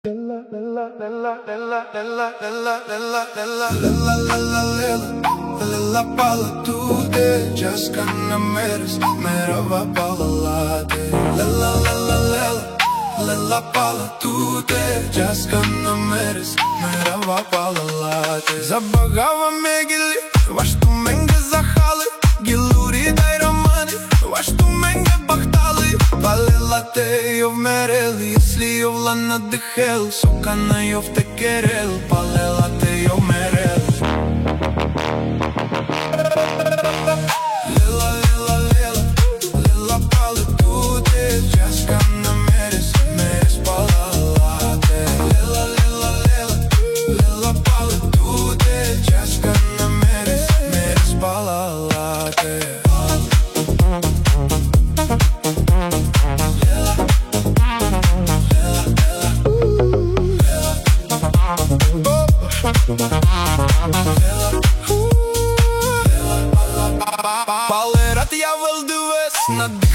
Lela pala tude, just kana meres, merava pala late. Lela pala tude, just kana meres, merava pala late. Забагава мегили, вашту менге захали, гилури дай романи, вашту менге бахтали. Палела те йо вмерели, если йо влана дихел, сокана йо втекерел, палела те йо мерел. Lela pala tude, just kana meres, meres pala late. Lela pala tude, just kana meres, meres pala late. Palerat ja wel de west.